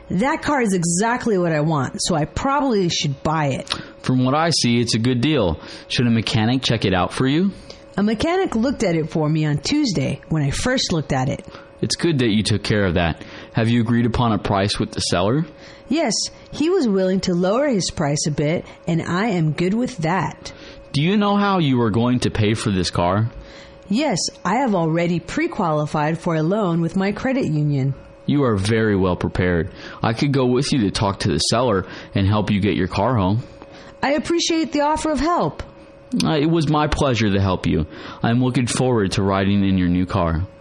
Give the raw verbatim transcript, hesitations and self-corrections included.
That car is exactly what I want, so I probably should buy it. From what I see, it's a good deal. Should a mechanic check it out for you? A mechanic looked at it for me on Tuesday when I first looked at it. It's good that you took care of that. Have you agreed upon a price with the seller? Yes, he was willing to lower his price a bit, and I am good with that. Do you know how you are going to pay for this car? Yes, I have already pre-qualified for a loan with my credit union. You are very well prepared. I could go with you to talk to the seller and help you get your car home. I appreciate the offer of help. Uh, it was my pleasure to help you. I'm looking forward to riding in your new car.